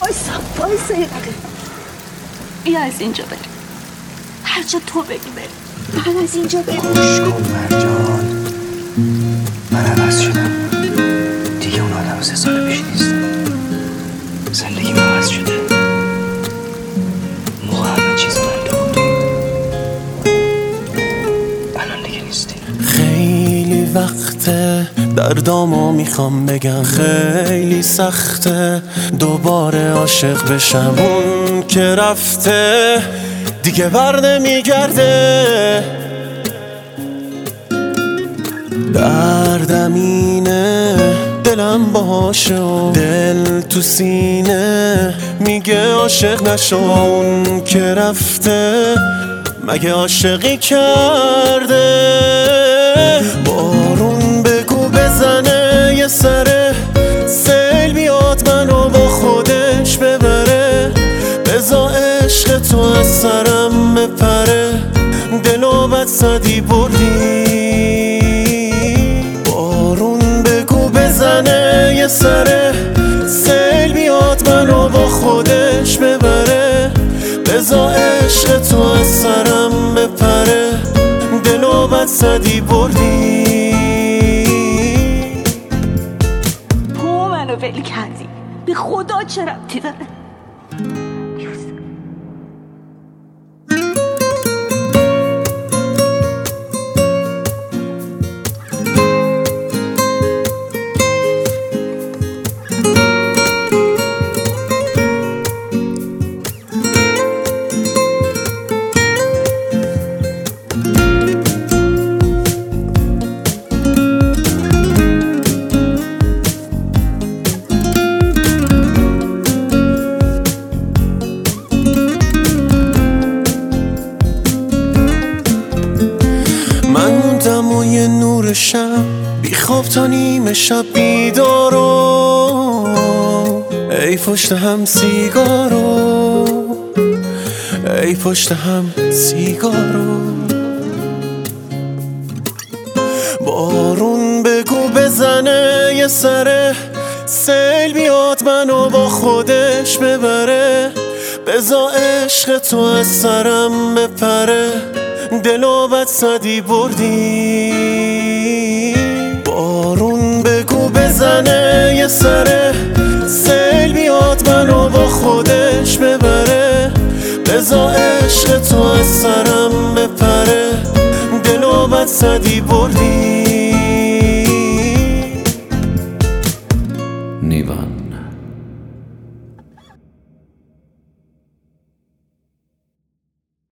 وایسا یه دقیقه. بیا از اینجا بریم، هر جا تو بگی بریم. من از اینجا بریم. خوش کن مرجان، من عوض شدم دیگه. اون آدم 3 سال پیش نیستم. زندگی من عوض شده. موقع همه چیز من تو بود، الان دیگه نیستی. خیلی وقته دردامو میخوام بگم، خیلی سخته دوباره عاشق بشم. اون که رفته دیگه بر نمیگرده. دردم اینه دلم باشه و دل تو سینه میگه عاشق نشو. اون که رفته مگه عاشقی کرده؟ بارون بگو بزنه یه سره، سیل بیاد منو با خودش ببره. بزا عشق تو از سرم بپره، دلو بد زدی بردی. بارون بگو بزنه یه سره، سیل بیاد منو با خودش ببره. بزا عشق تو از سرم بپره، دلو بد زدی بردی. تو منو ول کردی، به خدا چه ربطی داره؟ و یه نور شب بی خواب تا نیمه شب بیدارو. ای پشت هم سیگارو، ای پشت هم سیگارو. بارون بگو بزنه یه سره، سیل بیاد منو با خودش ببره. بزا عشق تو از سرم بپره، دلو بد زدی بردی. بارون بگو بزنه یه سره، سیل بیاد منو با خودش ببره. بزا عشق تو از سرم بپره، دلو بد زدی بردی.